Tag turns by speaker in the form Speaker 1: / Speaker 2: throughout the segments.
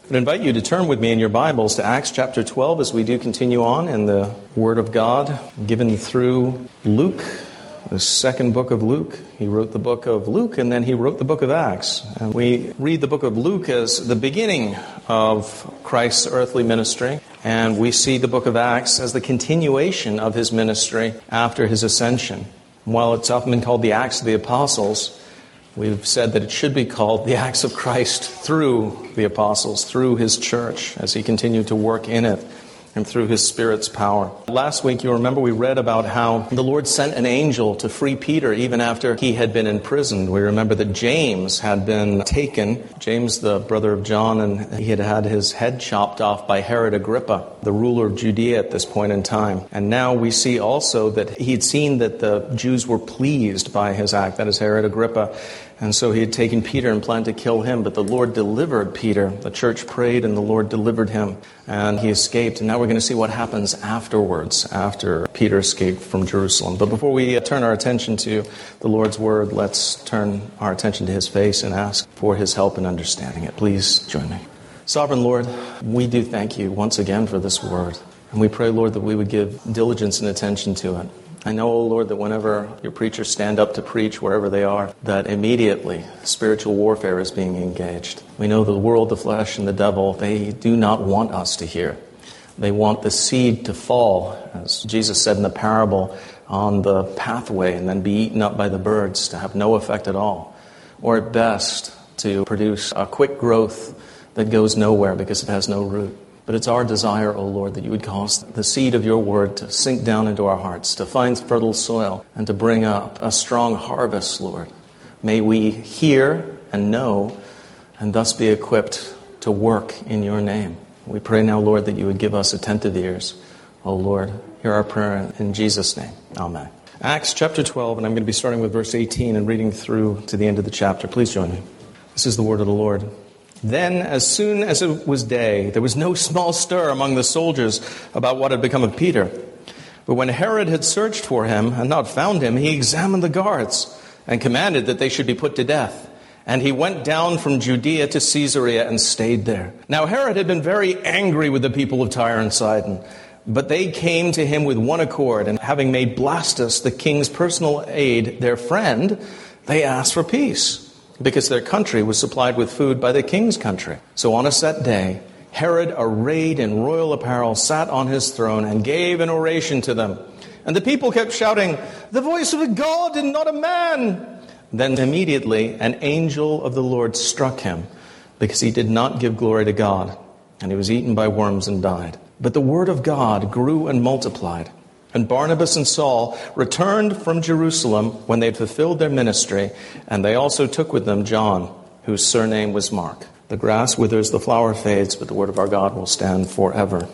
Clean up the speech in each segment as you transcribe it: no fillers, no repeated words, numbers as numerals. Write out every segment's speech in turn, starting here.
Speaker 1: I invite you to turn with me in your Bibles to Acts chapter 12 as we do continue on in the Word of God given through Luke, the second book of Luke. He wrote the book of Luke and then he wrote the book of Acts. And we read the book of Luke as the beginning of Christ's earthly ministry, and we see the book of Acts as the continuation of his ministry after his ascension. While it's often been called the Acts of the Apostles, we've said that it should be called the Acts of Christ through the apostles, through his church, as he continued to work in it and through his Spirit's power. Last week, you remember we read about how the Lord sent an angel to free Peter even after he had been imprisoned. We remember that James had been taken, James the brother of John, and he had had his head chopped off by Herod Agrippa, the ruler of Judea at this point in time. And now we see also that he had seen that the Jews were pleased by his act, that is Herod Agrippa. And so he had taken Peter and planned to kill him, but the Lord delivered Peter. The church prayed and the Lord delivered him, and he escaped. And now we're going to see what happens afterwards, after Peter escaped from Jerusalem. But before we turn our attention to the Lord's word, let's turn our attention to his face and ask for his help in understanding it. Please join me. Sovereign Lord, we do thank you once again for this word. And we pray, Lord, that we would give diligence and attention to it. I know, O Lord, that whenever your preachers stand up to preach, wherever they are, that immediately spiritual warfare is being engaged. We know the world, the flesh, and the devil, they do not want us to hear. They want the seed to fall, as Jesus said in the parable, on the pathway and then be eaten up by the birds, to have no effect at all. Or at best, to produce a quick growth that goes nowhere because it has no root. But it's our desire, O Lord, that you would cause the seed of your word to sink down into our hearts, to find fertile soil, and to bring up a strong harvest, Lord. May we hear and know, and thus be equipped to work in your name. We pray now, Lord, that you would give us attentive ears. O Lord, hear our prayer in Jesus' name. Amen. Acts chapter 12, and I'm going to be starting with verse 18 and reading through to the end of the chapter. Please join me. This is the word of the Lord. Then, as soon as it was day, there was no small stir among the soldiers about what had become of Peter. But when Herod had searched for him and not found him, he examined the guards and commanded that they should be put to death. And he went down from Judea to Caesarea and stayed there. Now Herod had been very angry with the people of Tyre and Sidon, but they came to him with one accord, and having made Blastus, the king's personal aide, their friend, they asked for peace, because their country was supplied with food by the king's country. So on a set day, Herod, arrayed in royal apparel, sat on his throne and gave an oration to them. And the people kept shouting, "The voice of a God and not a man!" Then immediately an angel of the Lord struck him, because he did not give glory to God, and he was eaten by worms and died. But the word of God grew and multiplied. And Barnabas and Saul returned from Jerusalem when they had fulfilled their ministry, and they also took with them John, whose surname was Mark. The grass withers, the flower fades, but the word of our God will stand forever.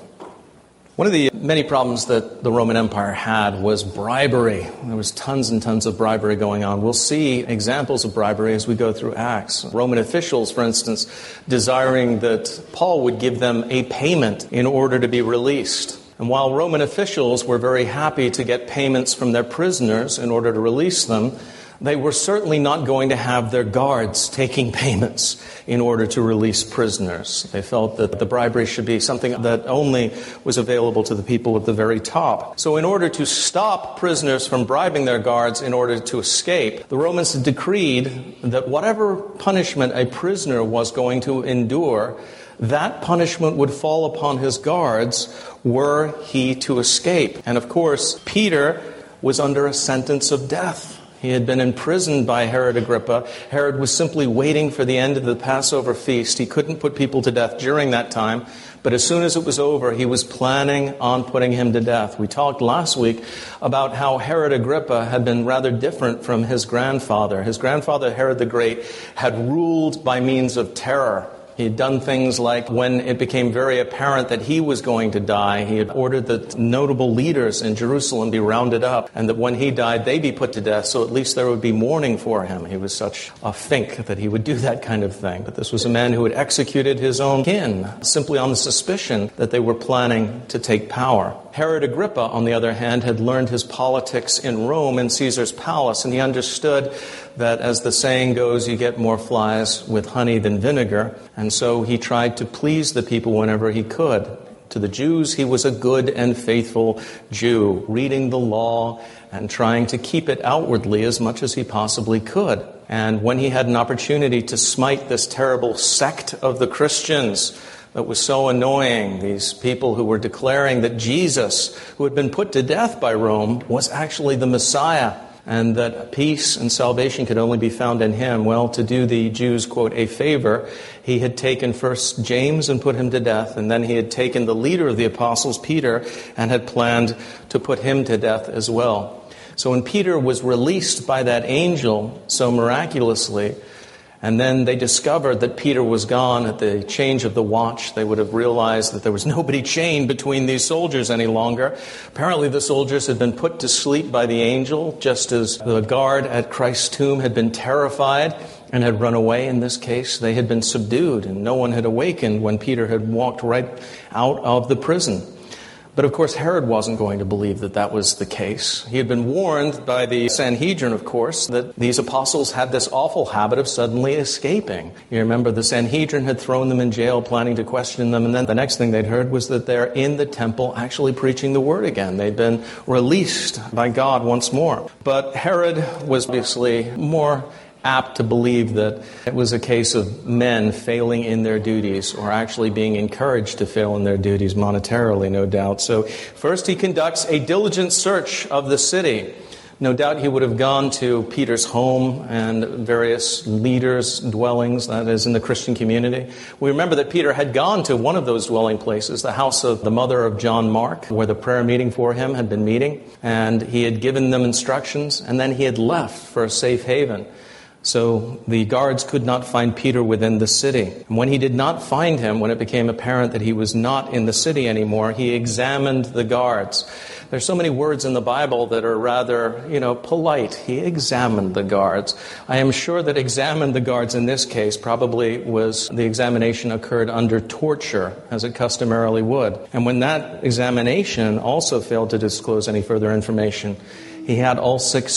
Speaker 1: One of the many problems that the Roman Empire had was bribery. There was tons and tons of bribery going on. We'll see examples of bribery as we go through Acts. Roman officials, for instance, desiring that Paul would give them a payment in order to be released. And while Roman officials were very happy to get payments from their prisoners in order to release them, they were certainly not going to have their guards taking payments in order to release prisoners. They felt that the bribery should be something that only was available to the people at the very top. So in order to stop prisoners from bribing their guards in order to escape, the Romans decreed that whatever punishment a prisoner was going to endure, that punishment would fall upon his guards were he to escape. And of course, Peter was under a sentence of death. He had been imprisoned by Herod Agrippa. Herod was simply waiting for the end of the Passover feast. He couldn't put people to death during that time, but as soon as it was over, he was planning on putting him to death. We talked last week about how Herod Agrippa had been rather different from his grandfather. His grandfather, Herod the Great, had ruled by means of terror. He had done things like, when it became very apparent that he was going to die, he had ordered that notable leaders in Jerusalem be rounded up, and that when he died, they be put to death, so at least there would be mourning for him. He was such a fink that he would do that kind of thing. But this was a man who had executed his own kin, simply on the suspicion that they were planning to take power. Herod Agrippa, on the other hand, had learned his politics in Rome in Caesar's palace, and he understood that, as the saying goes, you get more flies with honey than vinegar. And so he tried to please the people whenever he could. To the Jews, he was a good and faithful Jew, reading the law and trying to keep it outwardly as much as he possibly could. And when he had an opportunity to smite this terrible sect of the Christians that was so annoying, these people who were declaring that Jesus, who had been put to death by Rome, was actually the Messiah, and that peace and salvation could only be found in him. Well, to do the Jews, quote, a favor, he had taken first James and put him to death, and then he had taken the leader of the apostles, Peter, and had planned to put him to death as well. So when Peter was released by that angel so miraculously, and then they discovered that Peter was gone at the change of the watch, they would have realized that there was nobody chained between these soldiers any longer. Apparently the soldiers had been put to sleep by the angel, just as the guard at Christ's tomb had been terrified and had run away. In this case, they had been subdued, and no one had awakened when Peter had walked right out of the prison. But of course, Herod wasn't going to believe that that was the case. He had been warned by the Sanhedrin, of course, that these apostles had this awful habit of suddenly escaping. You remember the Sanhedrin had thrown them in jail, planning to question them, and then the next thing they'd heard was that they're in the temple actually preaching the word again. They'd been released by God once more. But Herod was obviously more apt to believe that it was a case of men failing in their duties, or actually being encouraged to fail in their duties monetarily, no doubt. So first he conducts a diligent search of the city. No doubt he would have gone to Peter's home and various leaders' dwellings, that is, in the Christian community. We remember that Peter had gone to one of those dwelling places, the house of the mother of John Mark, where the prayer meeting for him had been meeting, and he had given them instructions, and then he had left for a safe haven. So the guards could not find Peter within the city. And when he did not find him, when it became apparent that he was not in the city anymore, he examined the guards. There's so many words in the Bible that are rather, polite. He examined the guards. I am sure that examined the guards in this case probably was the examination occurred under torture, as it customarily would. And when that examination also failed to disclose any further information, he had all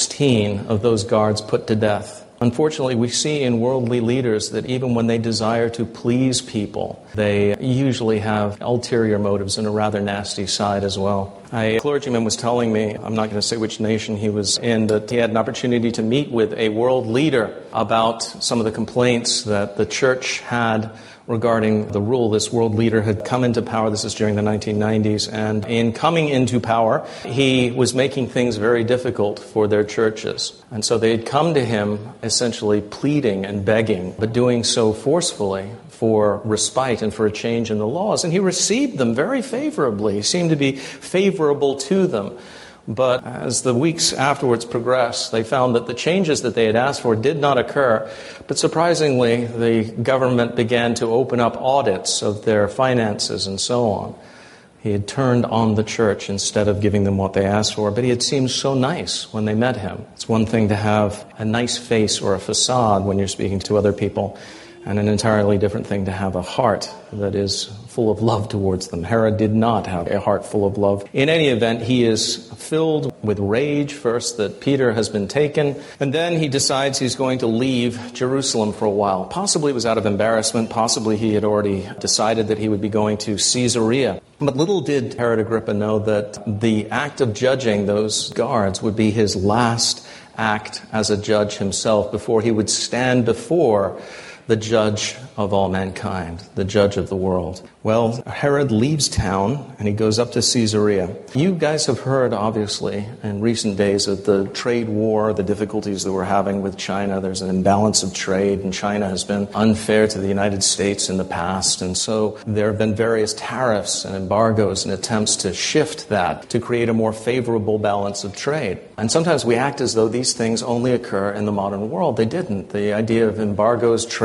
Speaker 1: 16 of those guards put to death. Unfortunately, we see in worldly leaders that even when they desire to please people, they usually have ulterior motives and a rather nasty side as well. A clergyman was telling me, I'm not going to say which nation he was in, that he had an opportunity to meet with a world leader about some of the complaints that the church had regarding the rule. This world leader had come into power, this is during the 1990s, and in coming into power, he was making things very difficult for their churches. And so they had come to him essentially pleading and begging, but doing so forcefully for respite and for a change in the laws. And he received them very favorably. He seemed to be favorable to them. But as the weeks afterwards progressed, they found that the changes that they had asked for did not occur. But surprisingly, the government began to open up audits of their finances and so on. He had turned on the church instead of giving them what they asked for, but he had seemed so nice when they met him. It's one thing to have a nice face or a facade when you're speaking to other people, and an entirely different thing to have a heart that is full of love towards them. Herod did not have a heart full of love. In any event, he is filled with rage, first that Peter has been taken, and then he decides he's going to leave Jerusalem for a while. Possibly it was out of embarrassment, possibly he had already decided that he would be going to Caesarea. But little did Herod Agrippa know that the act of judging those guards would be his last act as a judge himself before he would stand before the judge of all mankind, the judge of the world. Well, Herod leaves town and he goes up to Caesarea. You guys have heard, obviously, in recent days of the trade war, the difficulties that we're having with China. There's an imbalance of trade, and China has been unfair to the United States in the past. And so there have been various tariffs and embargoes and attempts to shift that to create a more favorable balance of trade. And sometimes we act as though these things only occur in the modern world. They didn't. The idea of embargoes, trade,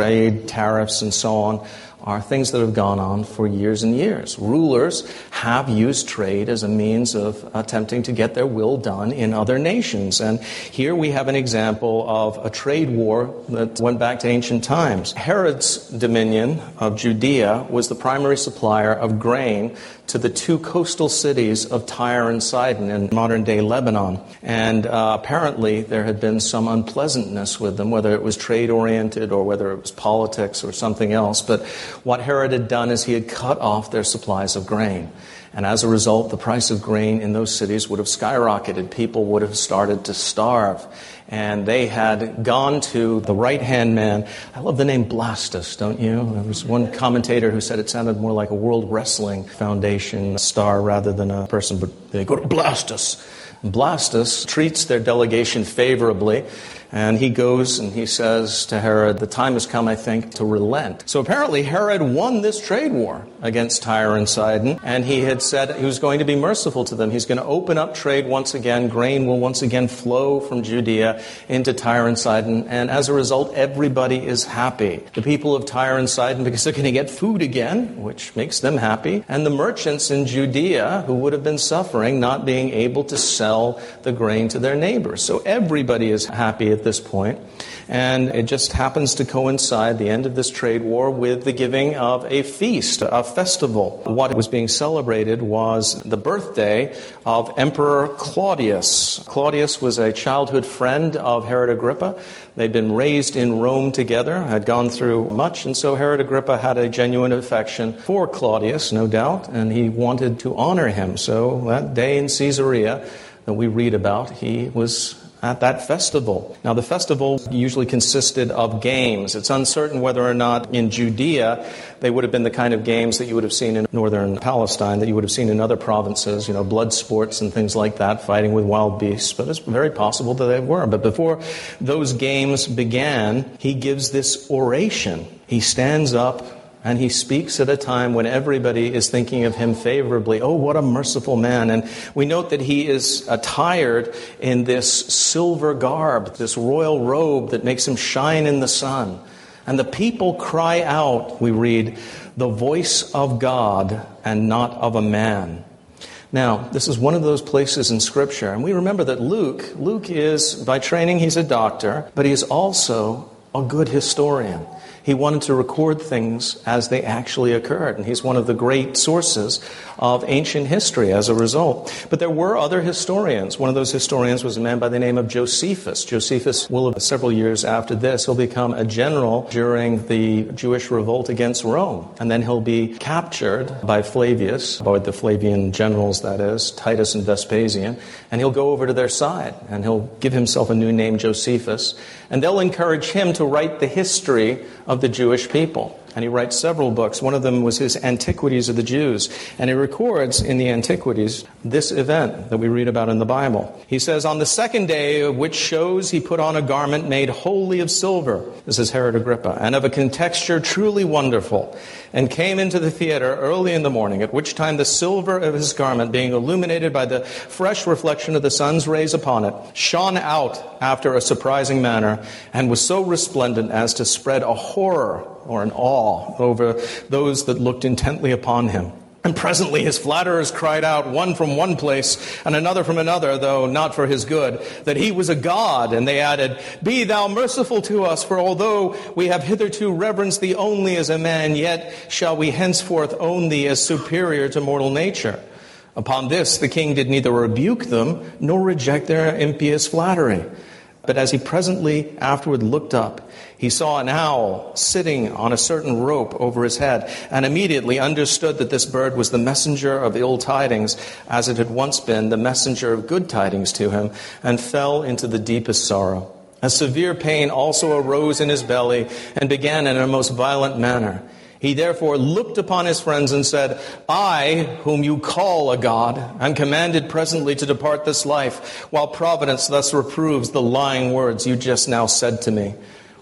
Speaker 1: trade, tariffs, and so on, are things that have gone on for years and years. Rulers have used trade as a means of attempting to get their will done in other nations. And here we have an example of a trade war that went back to ancient times. Herod's dominion of Judea was the primary supplier of grain to the two coastal cities of Tyre and Sidon in modern-day Lebanon. And apparently there had been some unpleasantness with them, whether it was trade-oriented or whether it was politics or something else. But what Herod had done is he had cut off their supplies of grain. And as a result, the price of grain in those cities would have skyrocketed. People would have started to starve. And they had gone to the right-hand man. I love the name Blastus, don't you? There was one commentator who said it sounded more like a World Wrestling Foundation star rather than a person, but they go to Blastus. And Blastus treats their delegation favorably, and he goes and he says to Herod, the time has come, I think, to relent. So apparently Herod won this trade war against Tyre and Sidon, and he had said he was going to be merciful to them. He's going to open up trade once again. Grain will once again flow from Judea into Tyre and Sidon, and as a result, everybody is happy. The people of Tyre and Sidon, because they're going to get food again, which makes them happy, and the merchants in Judea, who would have been suffering, not being able to sell the grain to their neighbors. So everybody is happy at this point, and it just happens to coincide, the end of this trade war, with the giving of a feast, a festival. What was being celebrated was the birthday of Emperor Claudius. Claudius was a childhood friend of Herod Agrippa. They'd been raised in Rome together, had gone through much, and so Herod Agrippa had a genuine affection for Claudius, no doubt, and he wanted to honor him. So that day in Caesarea that we read about, he was at that festival. Now, the festival usually consisted of games. It's uncertain whether or not in Judea they would have been the kind of games that you would have seen in northern Palestine, that you would have seen in other provinces, blood sports and things like that, fighting with wild beasts. But it's very possible that they were. But before those games began, he gives this oration. He stands up and he speaks at a time when everybody is thinking of him favorably. Oh, what a merciful man. And we note that he is attired in this silver garb, this royal robe that makes him shine in the sun. And the people cry out, we read, the voice of God and not of a man. Now, this is one of those places in Scripture. And we remember that Luke is, by training, he's a doctor, but he is also a good historian. He wanted to record things as they actually occurred, and he's one of the great sources of ancient history as a result. But there were other historians. One of those historians was a man by the name of Josephus. Josephus will have, several years after this, he'll become a general during the Jewish revolt against Rome, and then he'll be captured by Flavius, by the Flavian generals, that is, Titus and Vespasian, and he'll go over to their side, and he'll give himself a new name, Josephus, and they'll encourage him to write the history of the Jewish people. And he writes several books. One of them was his Antiquities of the Jews. And he records in the Antiquities this event that we read about in the Bible. He says, on the second day of which shows he put on a garment made wholly of silver. This is Herod Agrippa. And of a contexture truly wonderful. And came into the theater early in the morning, at which time the silver of his garment, being illuminated by the fresh reflection of the sun's rays upon it, shone out after a surprising manner, and was so resplendent as to spread a horror or an awe over those that looked intently upon him. And presently his flatterers cried out, one from one place and another from another, though not for his good, that he was a god. And they added, be thou merciful to us, for although we have hitherto reverenced thee only as a man, yet shall we henceforth own thee as superior to mortal nature. Upon this the king did neither rebuke them nor reject their impious flattery. But as he presently afterward looked up, he saw an owl sitting on a certain rope over his head, and immediately understood that this bird was the messenger of ill tidings, as it had once been the messenger of good tidings to him, and fell into the deepest sorrow. A severe pain also arose in his belly, and began in a most violent manner. He therefore looked upon his friends and said, I, whom you call a god, am commanded presently to depart this life, while providence thus reproves the lying words you just now said to me.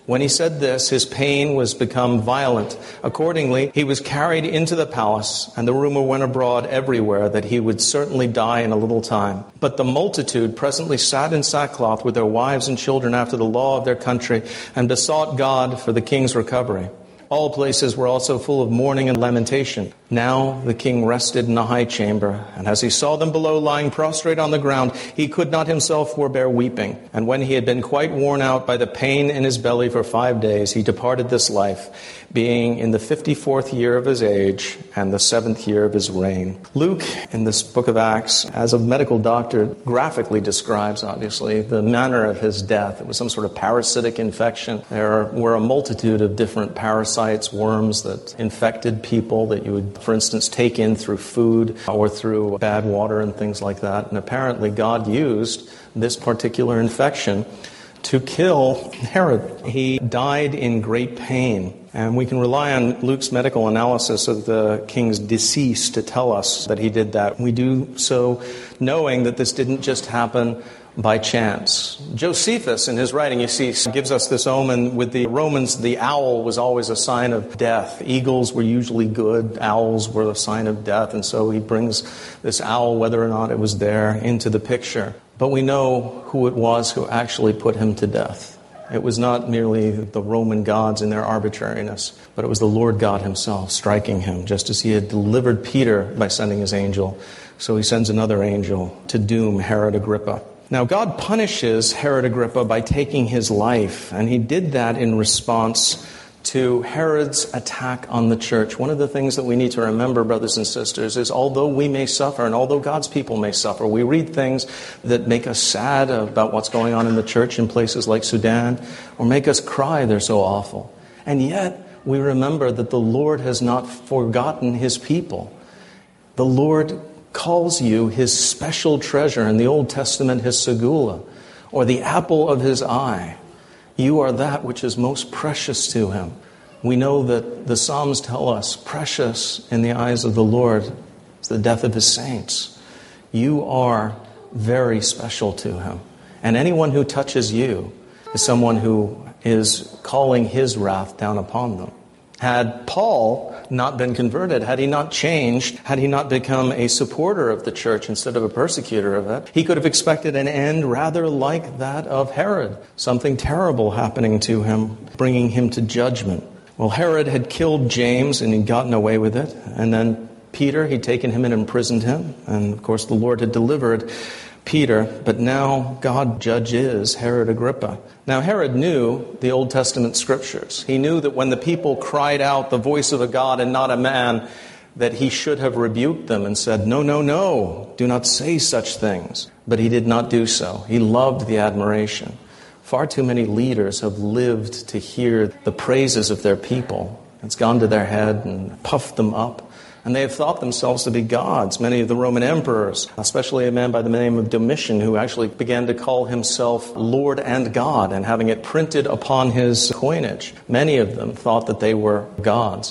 Speaker 1: When he said this, his pain was become violent. Accordingly, he was carried into the palace, and the rumor went abroad everywhere that he would certainly die in a little time. But the multitude presently sat in sackcloth with their wives and children after the law of their country, and besought God for the king's recovery. All places were also full of mourning and lamentation. Now the king rested in a high chamber, and as he saw them below lying prostrate on the ground, he could not himself forbear weeping. And when he had been quite worn out by the pain in his belly for 5 days, he departed this life, being in the 54th year of his age and the 7th year of his reign. Luke, in this book of Acts, as a medical doctor, graphically describes, obviously, the manner of his death. It was some sort of parasitic infection. There were a multitude of different parasites, worms that infected people that you would, for instance, take in through food or through bad water and things like that. And apparently God used this particular infection to kill Herod. He died in great pain. And we can rely on Luke's medical analysis of the king's decease to tell us that he did that. We do so knowing that this didn't just happen by chance. Josephus, in his writing, you see, gives us this omen. With the Romans, the owl was always a sign of death. Eagles were usually good. Owls were a sign of death. And so he brings this owl, whether or not it was there, into the picture. But we know who it was who actually put him to death. It was not merely the Roman gods in their arbitrariness, but it was the Lord God himself striking him, just as he had delivered Peter by sending his angel. So he sends another angel to doom Herod Agrippa. Now, God punishes Herod Agrippa by taking his life, and he did that in response to Herod's attack on the church. One of the things that we need to remember, brothers and sisters, is although we may suffer and although God's people may suffer, we read things that make us sad about what's going on in the church in places like Sudan, or make us cry, they're so awful. And yet, we remember that the Lord has not forgotten his people. The Lord calls you his special treasure, in the Old Testament, his segula, or the apple of his eye. You are that which is most precious to him. We know that the Psalms tell us, precious in the eyes of the Lord is the death of his saints. You are very special to him. And anyone who touches you is someone who is calling his wrath down upon them. Had Paul not been converted, had he not changed, had he not become a supporter of the church instead of a persecutor of it, he could have expected an end rather like that of Herod, something terrible happening to him, bringing him to judgment. Well, Herod had killed James and he'd gotten away with it. And then Peter, he'd taken him and imprisoned him. And of course, the Lord had delivered Peter, but now God judges Herod Agrippa. Now Herod knew the Old Testament scriptures. He knew that when the people cried out the voice of a God and not a man, that he should have rebuked them and said, no, no, no, do not say such things. But he did not do so. He loved the admiration. Far too many leaders have lived to hear the praises of their people. It's gone to their head and puffed them up. And they have thought themselves to be gods. Many of the Roman emperors, especially a man by the name of Domitian, who actually began to call himself Lord and God, and having it printed upon his coinage. Many of them thought that they were gods.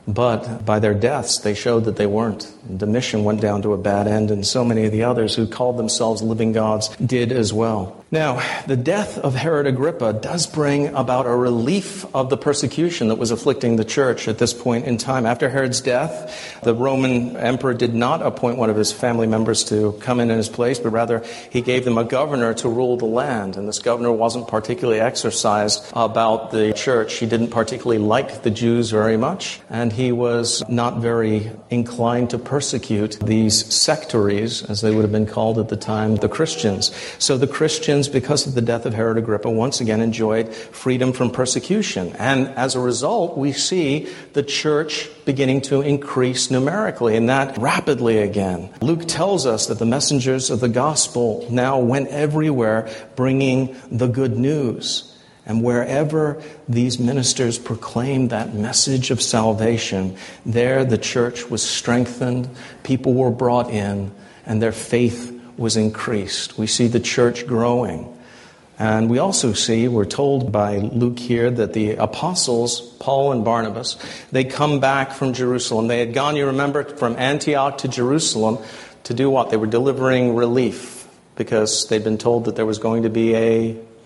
Speaker 1: But by their deaths, they showed that they weren't. Domitian went down to a bad end, and so many of the others who called themselves living gods did as well. Now, the death of Herod Agrippa does bring about a relief of the persecution that was afflicting the church at this point in time. After Herod's death, the Roman emperor did not appoint one of his family members to come in his place, but rather he gave them a governor to rule the land. And this governor wasn't particularly exercised about the church. He didn't particularly like the Jews very much, and he was not very inclined to persecute these sectaries, as they would have been called at the time, the Christians. So the Christians, because of the death of Herod Agrippa, once again enjoyed freedom from persecution. And as a result, we see the church beginning to increase numerically, and that rapidly again. Luke tells us that the messengers of the gospel now went everywhere bringing the good news. And wherever these ministers proclaimed that message of salvation, there the church was strengthened, people were brought in, and their faith was increased. We see the church growing. And we also see, we're told by Luke here, that the apostles, Paul and Barnabas, they come back from Jerusalem. They had gone, you remember, from Antioch to Jerusalem to do what? They were delivering relief because they'd been told that there was going to be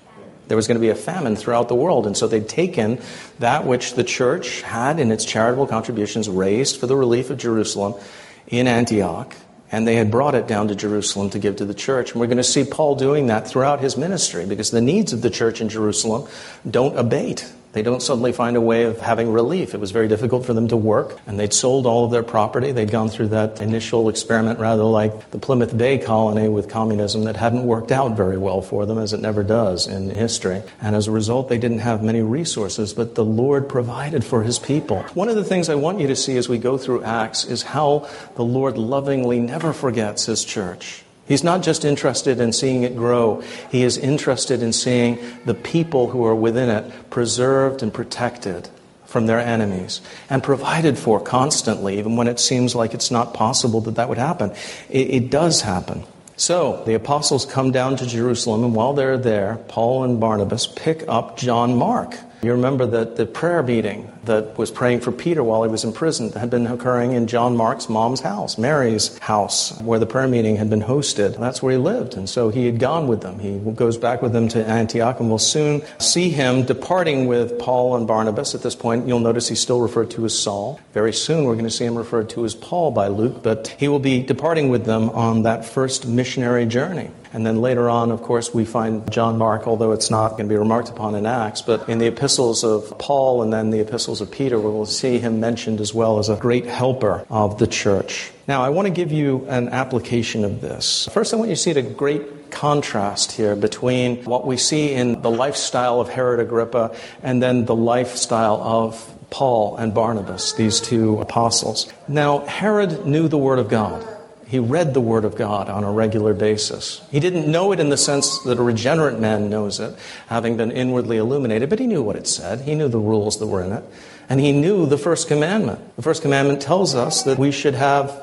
Speaker 1: there was going to be a famine throughout the world. And so they'd taken that which the church had in its charitable contributions raised for the relief of Jerusalem in Antioch, and they had brought it down to Jerusalem to give to the church. And we're going to see Paul doing that throughout his ministry, because the needs of the church in Jerusalem don't abate. They don't suddenly find a way of having relief. It was very difficult for them to work, and they'd sold all of their property. They'd gone through that initial experiment, rather like the Plymouth Bay colony with communism, that hadn't worked out very well for them, as it never does in history. And as a result, they didn't have many resources, but the Lord provided for his people. One of the things I want you to see as we go through Acts is how the Lord lovingly never forgets his church. He's not just interested in seeing it grow. He is interested in seeing the people who are within it preserved and protected from their enemies and provided for constantly, even when it seems like it's not possible that that would happen. It does happen. So the apostles come down to Jerusalem, and while they're there, Paul and Barnabas pick up John Mark. You remember that the prayer meeting that was praying for Peter while he was in prison had been occurring in John Mark's mom's house, Mary's house, where the prayer meeting had been hosted. That's where he lived, and so he had gone with them. He goes back with them to Antioch, and we'll soon see him departing with Paul and Barnabas. At this point, you'll notice he's still referred to as Saul. Very soon, we're going to see him referred to as Paul by Luke, but he will be departing with them on that first missionary journey. And then later on, of course, we find John Mark, although it's not going to be remarked upon in Acts, but in the epistles of Paul and then the epistles of Peter, we will see him mentioned as well as a great helper of the church. Now, I want to give you an application of this. First, I want you to see the great contrast here between what we see in the lifestyle of Herod Agrippa and then the lifestyle of Paul and Barnabas, these two apostles. Now, Herod knew the Word of God. He read the Word of God on a regular basis. He didn't know it in the sense that a regenerate man knows it, having been inwardly illuminated, but he knew what it said. He knew the rules that were in it. And he knew the first commandment. The first commandment tells us that we should have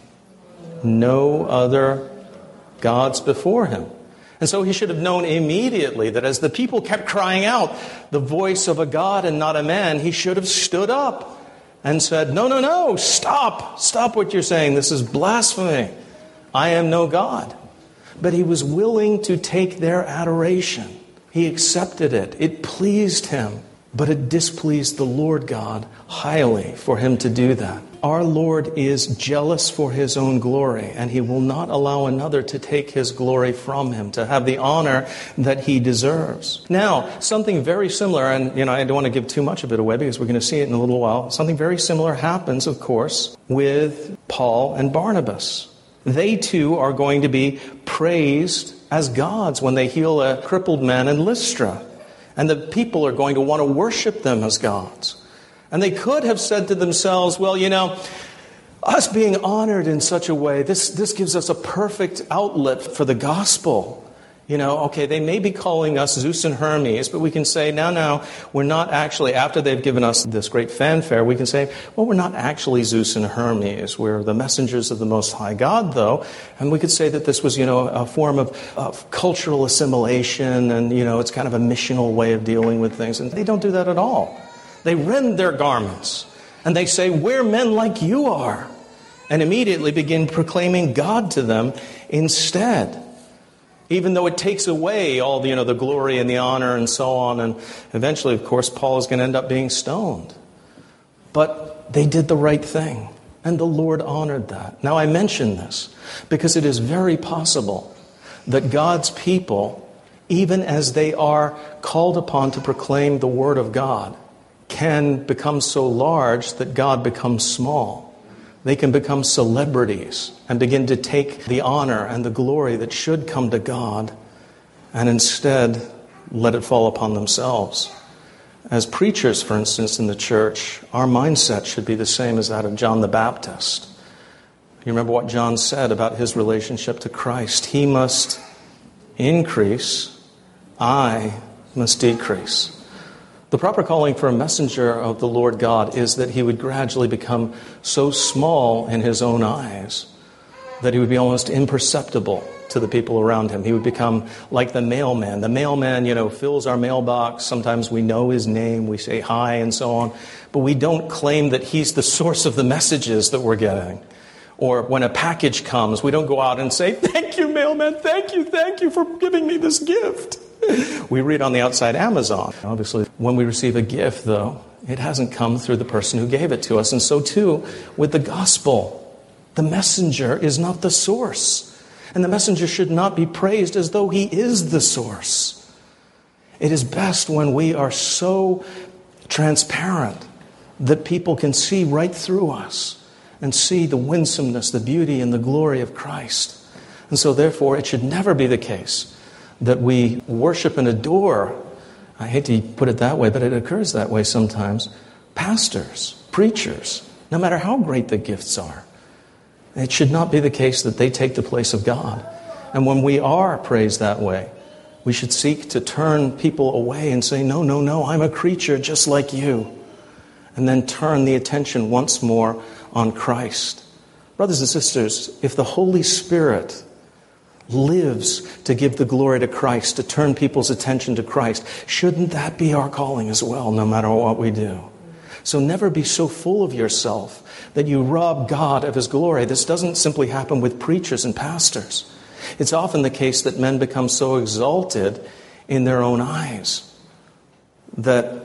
Speaker 1: no other gods before him. And so he should have known immediately that as the people kept crying out, the voice of a God and not a man, he should have stood up and said, no, stop what you're saying. This is blasphemy. I am no God. But he was willing to take their adoration. He accepted it. It pleased him. But it displeased the Lord God highly for him to do that. Our Lord is jealous for his own glory, and he will not allow another to take his glory from him, to have the honor that he deserves. Now, something very similar, and I don't want to give too much of it away because we're going to see it in a little while. Something very similar happens, of course, with Paul and Barnabas. They too are going to be praised as gods when they heal a crippled man in Lystra. And the people are going to want to worship them as gods. And they could have said to themselves, well, us being honored in such a way, this gives us a perfect outlet for the gospel. Okay, they may be calling us Zeus and Hermes, but we can say, no, we're not actually, after they've given us this great fanfare, we can say, well, we're not actually Zeus and Hermes. We're the messengers of the Most High God, though. And we could say that this was, a form of cultural assimilation, and, it's kind of a missional way of dealing with things. And they don't do that at all. They rend their garments, and they say, we're men like you are, and immediately begin proclaiming God to them instead. Even though it takes away all the glory and the honor and so on. And eventually, of course, Paul is going to end up being stoned. But they did the right thing. And the Lord honored that. Now, I mention this because it is very possible that God's people, even as they are called upon to proclaim the Word of God, can become so large that God becomes small. They can become celebrities and begin to take the honor and the glory that should come to God and instead let it fall upon themselves. As preachers, for instance, in the church, our mindset should be the same as that of John the Baptist. You remember what John said about his relationship to Christ. He must increase, I must decrease. The proper calling for a messenger of the Lord God is that he would gradually become so small in his own eyes that he would be almost imperceptible to the people around him. He would become like the mailman. The mailman, fills our mailbox. Sometimes we know his name, we say hi and so on, but we don't claim that he's the source of the messages that we're getting. Or when a package comes, we don't go out and say, thank you, mailman, thank you for giving me this gift. We read on the outside Amazon. Obviously, when we receive a gift, though, it hasn't come through the person who gave it to us. And so too with the gospel. The messenger is not the source. And the messenger should not be praised as though he is the source. It is best when we are so transparent that people can see right through us and see the winsomeness, the beauty, and the glory of Christ. And so therefore, it should never be the case that we worship and adore, I hate to put it that way, but it occurs that way sometimes, pastors, preachers, no matter how great the gifts are. It should not be the case that they take the place of God. And when we are praised that way, we should seek to turn people away and say, no, I'm a creature just like you. And then turn the attention once more on Christ. Brothers and sisters, if the Holy Spirit lives to give the glory to Christ, to turn people's attention to Christ, shouldn't that be our calling as well, no matter what we do? So never be so full of yourself that you rob God of His glory. This doesn't simply happen with preachers and pastors. It's often the case that men become so exalted in their own eyes that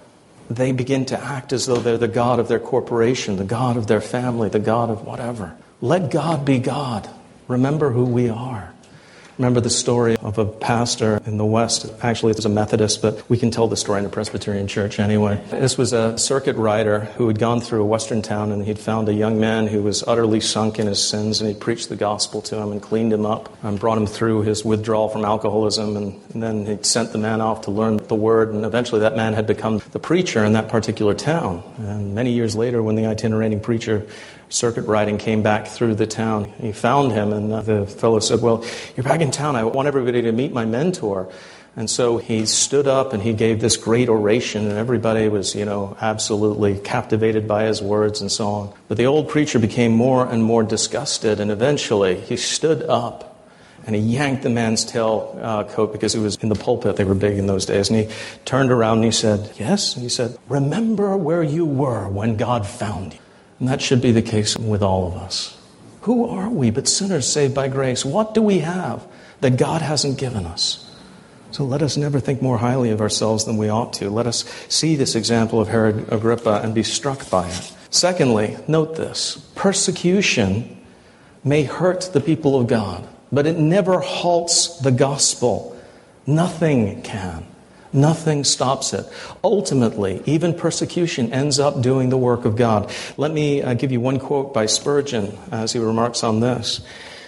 Speaker 1: they begin to act as though they're the God of their corporation, the God of their family, the God of whatever. Let God be God. Remember who we are. Remember the story of a pastor in the West. Actually, it was a Methodist, but we can tell the story in a Presbyterian church anyway. This was a circuit rider who had gone through a Western town, and he'd found a young man who was utterly sunk in his sins, and he preached the gospel to him and cleaned him up and brought him through his withdrawal from alcoholism, and then he sent the man off to learn the word, and eventually that man had become the preacher in that particular town. And many years later, when the itinerating preacher circuit riding came back through the town, he found him, and the fellow said, "Well, you're back in town. I want everybody to meet my mentor." And so he stood up and he gave this great oration, and everybody was, absolutely captivated by his words and so on. But the old preacher became more and more disgusted, and eventually he stood up and he yanked the man's tailcoat because he was in the pulpit. They were big in those days. And he turned around and he said, "Yes?" And he said, "Remember where you were when God found you." And that should be the case with all of us. Who are we but sinners saved by grace? What do we have that God hasn't given us? So let us never think more highly of ourselves than we ought to. Let us see this example of Herod Agrippa and be struck by it. Secondly, note this. Persecution may hurt the people of God, but it never halts the gospel. Nothing can. Nothing stops it. Ultimately, even persecution ends up doing the work of God. Let me give you one quote by Spurgeon as he remarks on this.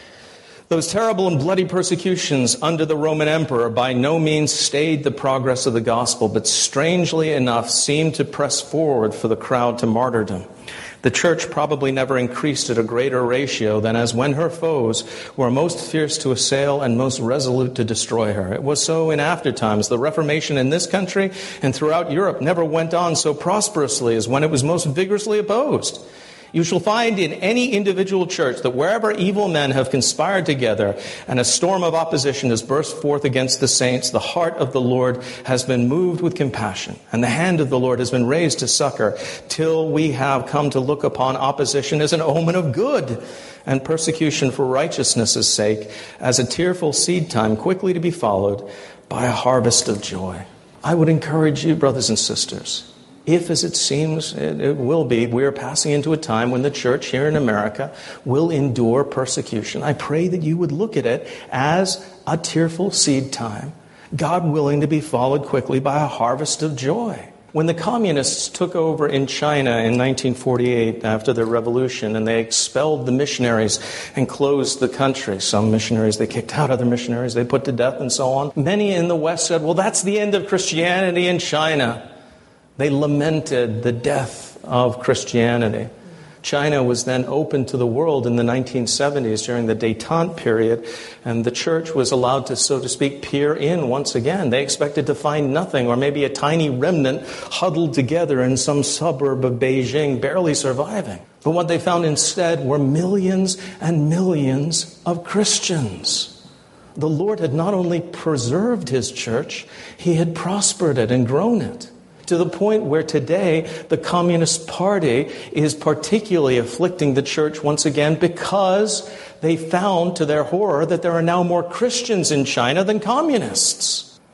Speaker 1: "Those terrible and bloody persecutions under the Roman emperor by no means stayed the progress of the gospel, but strangely enough seemed to press forward for the crowd to martyrdom. The church probably never increased at a greater ratio than as when her foes were most fierce to assail and most resolute to destroy her. It was so in after times. The Reformation in this country and throughout Europe never went on so prosperously as when it was most vigorously opposed. You shall find in any individual church that wherever evil men have conspired together and a storm of opposition has burst forth against the saints, the heart of the Lord has been moved with compassion, and the hand of the Lord has been raised to succor, till we have come to look upon opposition as an omen of good, and persecution for righteousness' sake as a tearful seed time quickly to be followed by a harvest of joy." I would encourage you, brothers and sisters, if, as it seems it will be, we are passing into a time when the church here in America will endure persecution, I pray that you would look at it as a tearful seed time, God willing, to be followed quickly by a harvest of joy. When the communists took over in China in 1948 after the revolution, and they expelled the missionaries and closed the country, some missionaries they kicked out, other missionaries they put to death and so on, many in the West said, "Well, that's the end of Christianity in China." They lamented the death of Christianity. China was then opened to the world in the 1970s during the détente period, and the church was allowed to, so to speak, peer in once again. They expected to find nothing, or maybe a tiny remnant huddled together in some suburb of Beijing, barely surviving. But what they found instead were millions and millions of Christians. The Lord had not only preserved His church, He had prospered it and grown it, to the point where today the Communist Party is particularly afflicting the church once again because they found, to their horror, that there are now more Christians in China than communists.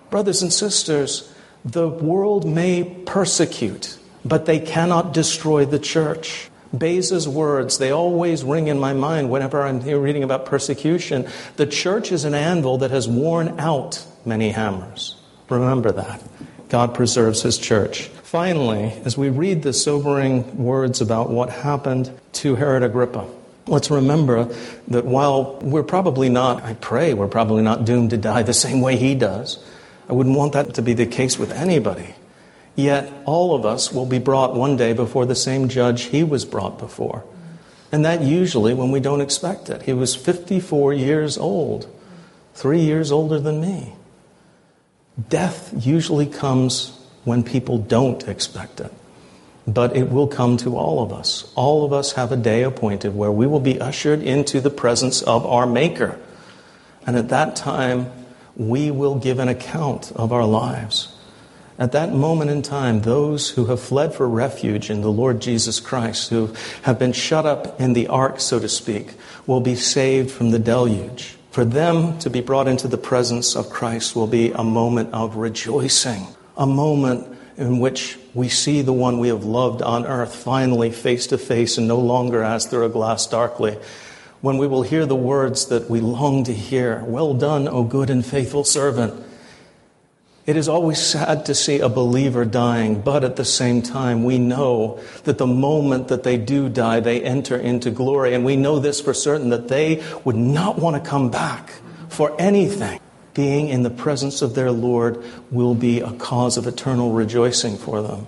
Speaker 1: Brothers and sisters, the world may persecute, but they cannot destroy the church. Beza's words, they always ring in my mind whenever I'm here reading about persecution. The church is an anvil that has worn out many hammers. Remember that. God preserves his church. Finally, as we read the sobering words about what happened to Herod Agrippa, let's remember that while we're probably not, I pray we're probably not doomed to die the same way he does. I wouldn't want that to be the case with anybody. Yet all of us will be brought one day before the same judge he was brought before. And that usually when we don't expect it. He was 54 years old, 3 years older than me. Death usually comes when people don't expect it. But it will come to all of us. All of us have a day appointed where we will be ushered into the presence of our Maker. And at that time, we will give an account of our lives. At that moment in time, those who have fled for refuge in the Lord Jesus Christ, who have been shut up in the ark, so to speak, will be saved from the deluge. For them to be brought into the presence of Christ will be a moment of rejoicing, a moment in which we see the one we have loved on earth finally face to face and no longer as through a glass darkly, when we will hear the words that we long to hear, "Well done, O good and faithful servant." It is always sad to see a believer dying, but at the same time, we know that the moment that they do die, they enter into glory. And we know this for certain, that they would not want to come back for anything. Being in the presence of their Lord will be a cause of eternal rejoicing for them.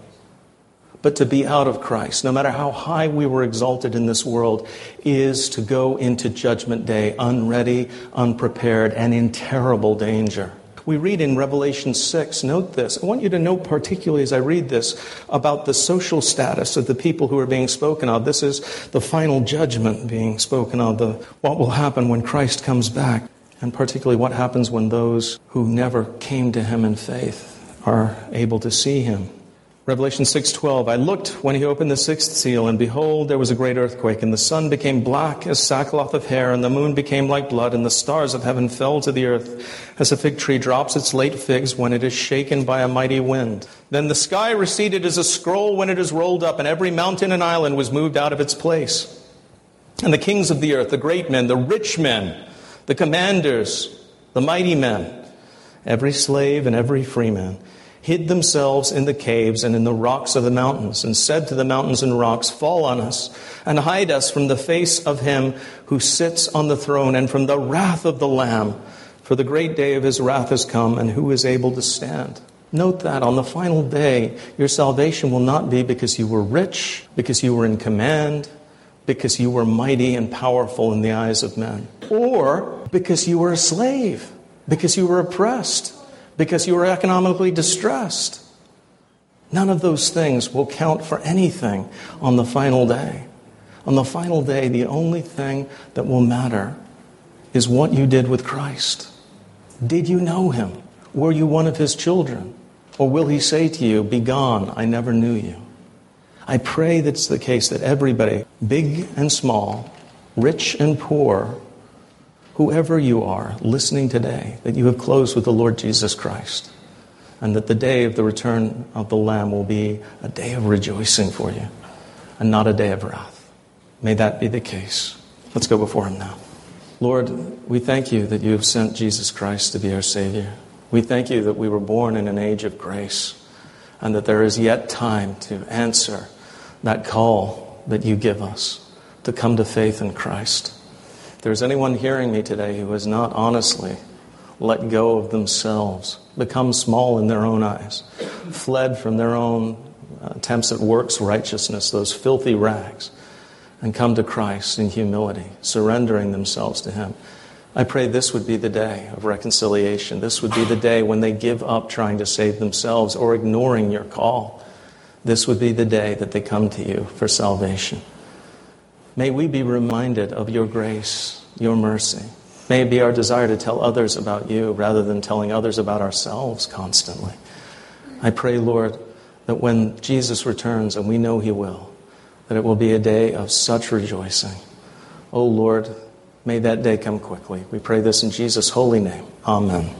Speaker 1: But to be out of Christ, no matter how high we were exalted in this world, is to go into Judgment Day unready, unprepared, and in terrible danger. We read in Revelation 6, note this. I want you to note particularly as I read this about the social status of the people who are being spoken of. This is the final judgment being spoken of, what will happen when Christ comes back, and particularly what happens when those who never came to him in faith are able to see him. Revelation 6:12, I looked when he opened the sixth seal, and behold, there was a great earthquake, and the sun became black as sackcloth of hair, and the moon became like blood, and the stars of heaven fell to the earth, as a fig tree drops its late figs when it is shaken by a mighty wind. Then the sky receded as a scroll when it is rolled up, and every mountain and island was moved out of its place. And the kings of the earth, the great men, the rich men, the commanders, the mighty men, every slave and every free man, hid themselves in the caves and in the rocks of the mountains, and said to the mountains and rocks, fall on us, and hide us from the face of him who sits on the throne, and from the wrath of the Lamb. For the great day of his wrath has come, and who is able to stand? Note that on the final day, your salvation will not be because you were rich, because you were in command, because you were mighty and powerful in the eyes of men, or because you were a slave, because you were oppressed, because you were economically distressed. None of those things will count for anything on the final day. On the final day, the only thing that will matter is what you did with Christ. Did you know him? Were you one of his children? Or will he say to you, be gone, I never knew you? I pray that's the case, that everybody, big and small, rich and poor, whoever you are listening today, that you have closed with the Lord Jesus Christ, and that the day of the return of the Lamb will be a day of rejoicing for you and not a day of wrath. May that be the case. Let's go before him now. Lord, we thank you that you have sent Jesus Christ to be our Savior. We thank you that we were born in an age of grace, and that there is yet time to answer that call that you give us to come to faith in Christ. If there's anyone hearing me today who has not honestly let go of themselves, become small in their own eyes, fled from their own attempts at works righteousness, those filthy rags, and come to Christ in humility, surrendering themselves to him, I pray this would be the day of reconciliation. This would be the day when they give up trying to save themselves or ignoring your call. This would be the day that they come to you for salvation. May we be reminded of your grace, your mercy. May it be our desire to tell others about you rather than telling others about ourselves constantly. I pray, Lord, that when Jesus returns, and we know he will, that it will be a day of such rejoicing. Oh, Lord, may that day come quickly. We pray this in Jesus' holy name. Amen.